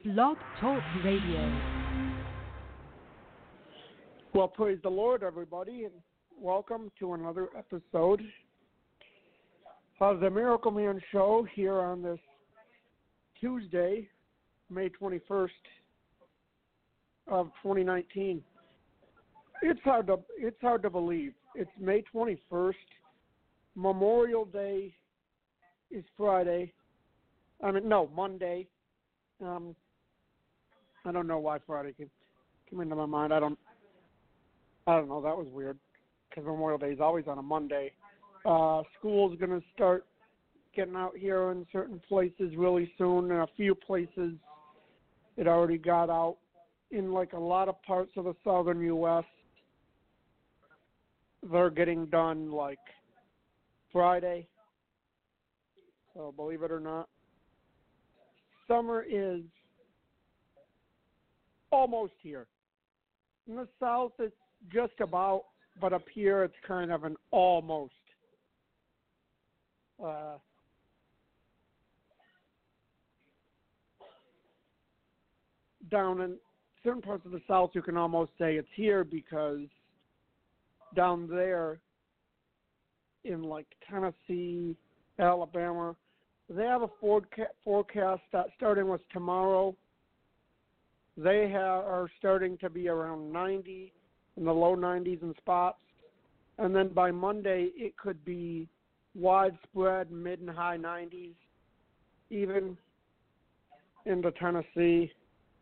Blog Talk Radio. Well, praise the Lord, everybody, and welcome to another episode of the Miracle Man Show here on this Tuesday, May 21st of 2019. It's hard to believe. It's May 21st. Memorial Day is Friday. Monday. I don't know why Friday came into my mind. I don't know. That was weird because Memorial Day is always on a Monday. School's going to start getting out here in certain places really soon. In a few places, it already got out. In like a lot of parts of the southern U.S., they're getting done like Friday. So believe it or not, summer is almost here. In the south, it's just about, but up here, it's kind of an almost. Down in certain parts of the south, you can almost say it's here because down there in like Tennessee, Alabama, they have a forecast that starting with tomorrow, they are starting to be around 90 in the low 90s in spots. And then by Monday, it could be widespread mid and high 90s, even into Tennessee.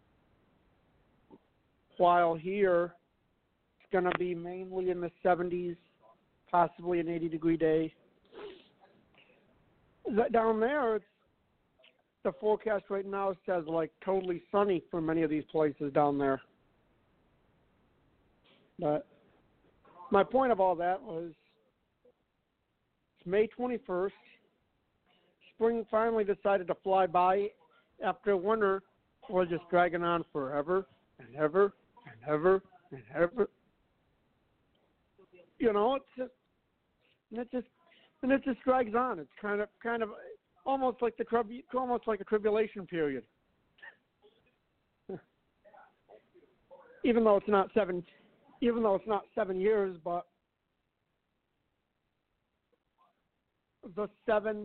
While here, it's going to be mainly in the 70s, possibly an 80-degree day. Down there, the forecast right now says like totally sunny for many of these places down there. But my point of all that was it's May 21st. Spring finally decided to fly by after winter was just dragging on forever and ever and ever and ever. You know, it just drags on. It's kind of almost like a tribulation period. Even though it's not 7 years, but the 7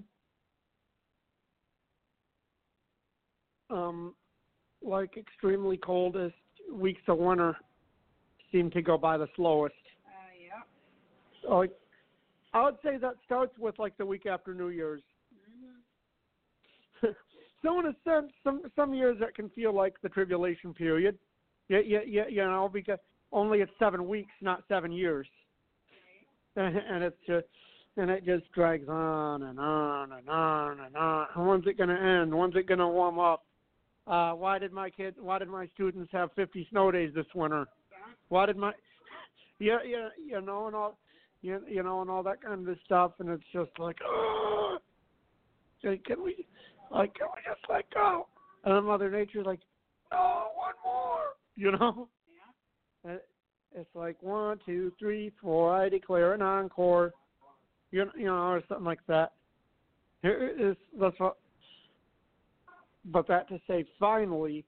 like extremely coldest weeks of winter seem to go by the slowest. Yeah. So I would say that starts with like the week after New Year's. Mm-hmm. So in a sense, some years that can feel like the tribulation period. Yeah, you know, because only it's 7 weeks, not 7 years. And it just drags on and on and on and on. And when's it going to end? When's it going to warm up? Why did my students have 50 snow days this winter? Why did you know, and all, you know, and all that kind of stuff, and it's just like, oh, can we just let go? And then Mother Nature's like, oh, one more, you know? Yeah. And it's like 1, 2, 3, 4. I declare an encore, you know, or something like that. That's what. But that to say, finally,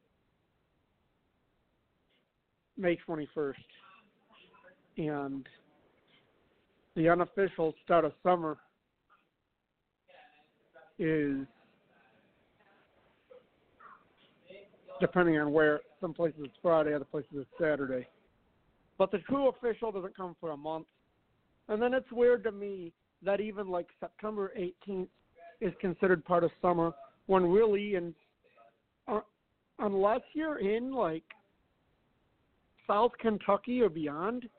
May 21st, and the unofficial start of summer is, depending on where, some places it's Friday, other places it's Saturday. But the true official doesn't come for a month. And then it's weird to me that even like September 18th is considered part of summer, when really, unless you're in like South Kentucky or beyond,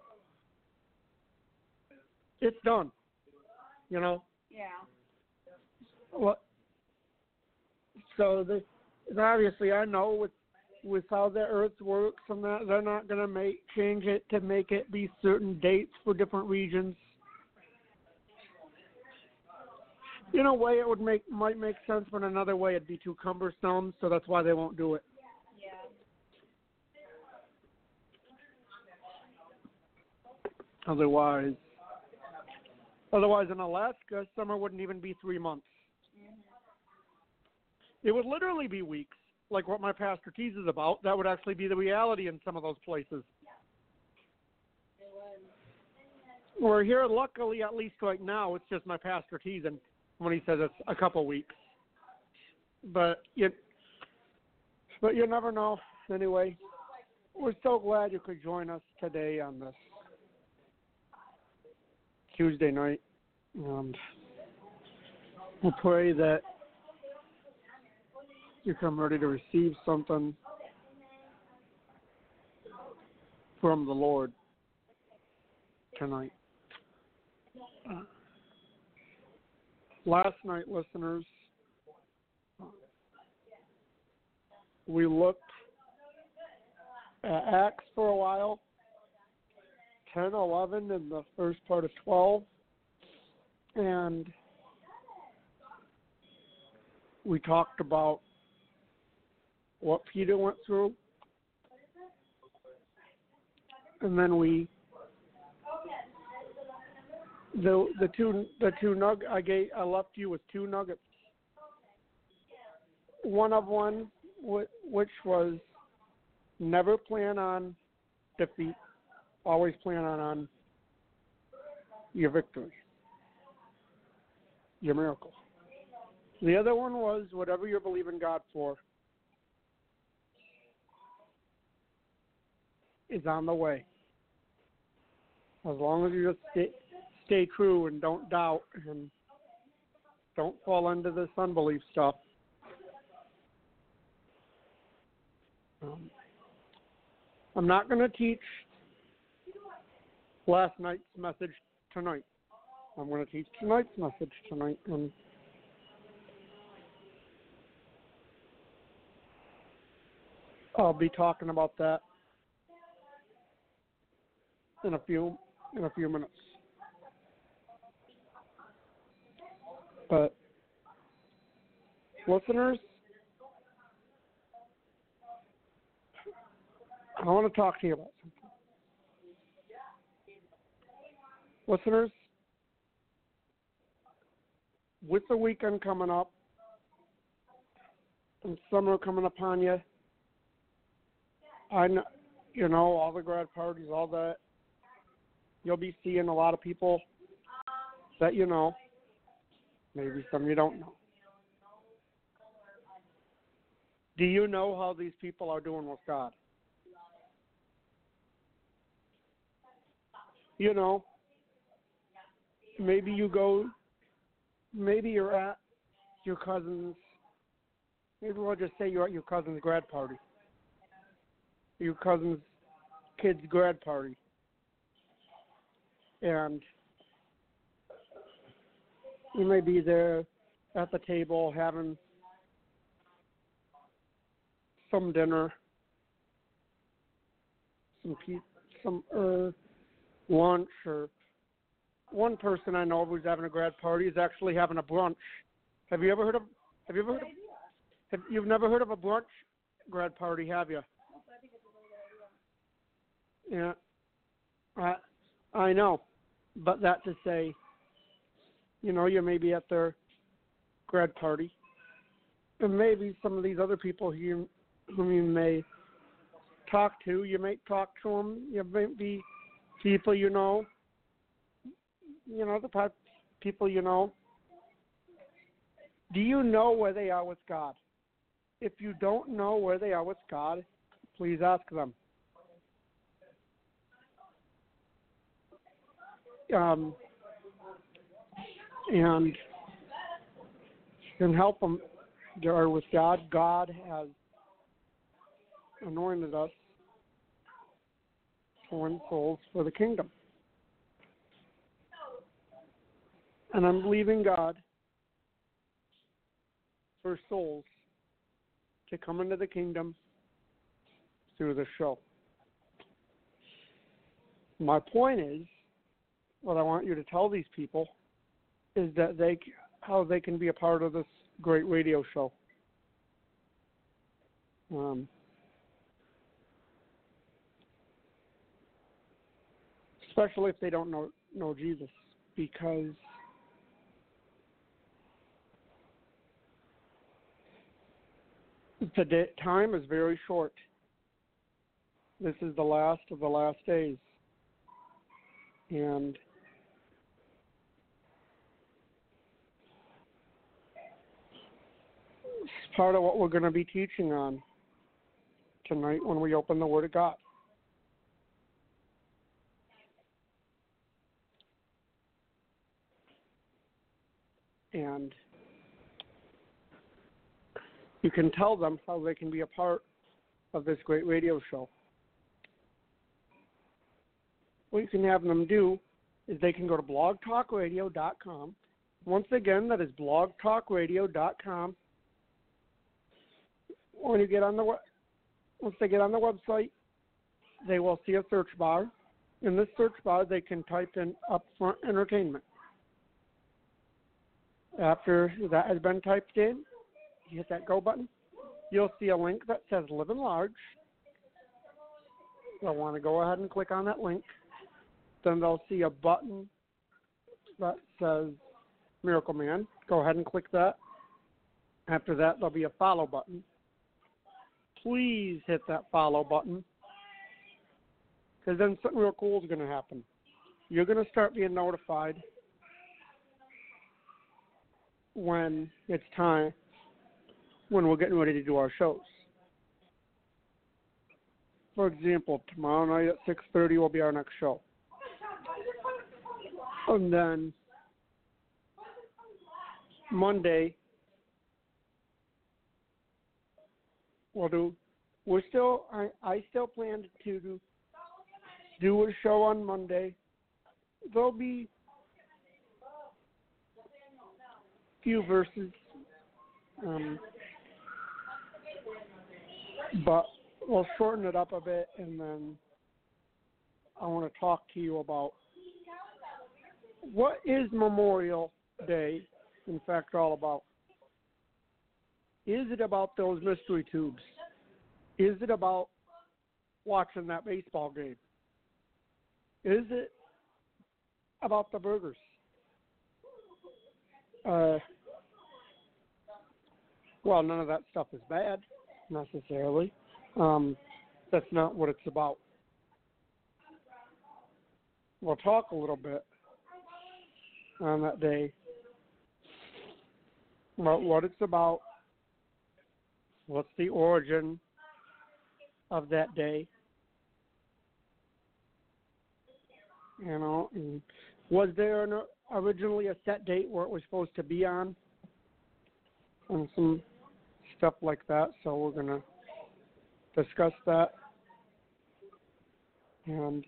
it's done. You know? Yeah. Well, so obviously I know with how the Earth works and that they're not going to change it to make it be certain dates for different regions. In a way, it might make sense, but in another way, it'd be too cumbersome. So that's why they won't do it. Yeah. Otherwise, in Alaska, summer wouldn't even be 3 months. Mm-hmm. It would literally be weeks. like what my pastor teases about, that would actually be the reality in some of those places. We're here, luckily, at least right now, it's just my pastor teasing when he says it's a couple weeks. But you never know. Anyway, we're so glad you could join us today on this Tuesday night. And we'll pray that you come ready to receive something from the Lord tonight. Last night, listeners, we looked at Acts for a while, 10, 11, and the first part of 12, and we talked about what Peter went through, and then the two nuggets I left you with two nuggets. One which was never plan on defeat, always plan on your victory, your miracle. The other one was whatever you're believing God for is on the way. As long as you just stay true and don't doubt and don't fall into this unbelief stuff. I'm not going to teach last night's message tonight. I'm going to teach tonight's message tonight. And I'll be talking about that in a few minutes. But listeners, I want to talk to you about something. Listeners, with the weekend coming up and summer coming upon you, I know, all the grad parties, all that, you'll be seeing a lot of people that you know, maybe some you don't know. Do you know how these people are doing with God? Maybe you're at your cousin's, maybe we'll just say you're at your cousin's grad party, your cousin's kid's grad party, and you may be there at the table having some dinner, some lunch, or one person I know who's having a grad party is actually having a brunch. You've never heard of a brunch grad party, have you? Yeah, I know, but that to say, you may be at their grad party, and maybe some of these other people whom you may talk to, you may talk to them, you may be people the people you know. Do you know where they are with God? If you don't know where they are with God, please ask them. And help them are with God. God has anointed us to win souls for the kingdom. And I'm believing God for souls to come into the kingdom through the show. My point is, what I want you to tell these people is that how they can be a part of this great radio show. Especially if they don't know Jesus, because The time is very short. This is the last of the last days. And it's part of what we're going to be teaching on tonight when we open the Word of God. And you can tell them how they can be a part of this great radio show. What you can have them do is they can go to blogtalkradio.com. Once again, that is blogtalkradio.com. When you get on once they get on the website, they will see a search bar. In this search bar, they can type in Upfront Entertainment. After that has been typed in, you hit that go button. You'll see a link that says Live Enlarge. They'll want to go ahead and click on that link. Then they'll see a button that says Miracle Man. Go ahead and click that. After that, there'll be a follow button. Please hit that follow button, because then something real cool is going to happen. You're going to start being notified when it's time, when we're getting ready to do our shows. For example, tomorrow night at 6:30 will be our next show. And then Monday, I still plan to do a show on Monday. There'll be few verses, but we'll shorten it up a bit, and then I want to talk to you about what is Memorial Day, in fact, all about. Is it about those mystery tubes? Is it about watching that baseball game? Is it about the burgers? Well, none of that stuff is bad, necessarily. That's not what it's about. We'll talk a little bit on that day about what it's about, what's the origin of that day, and was there originally a set date where it was supposed to be on, and some stuff like that. So we're going to discuss that. And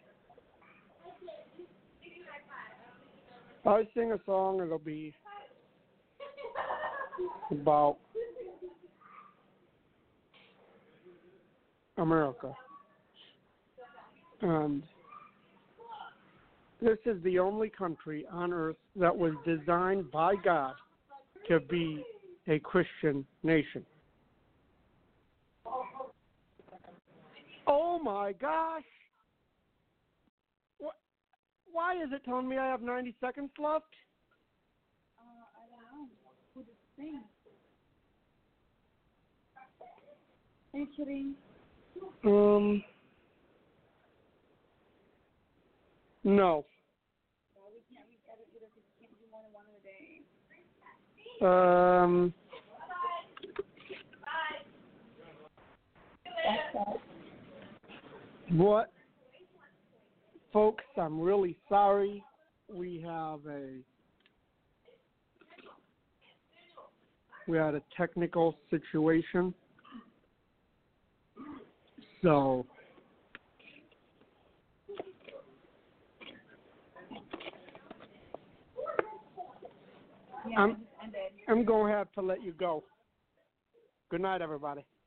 I sing a song, it'll be about America. And this is the only country on earth that was designed by God to be a Christian nation. Oh my gosh! Why is it telling me I have 90 seconds left? I don't know. Who did it sing? Featuring? No. Well, we can't edit it if we can't do more than one a day. What? Folks, I'm really sorry. We had a technical situation. So I'm going to have to let you go. Good night, everybody.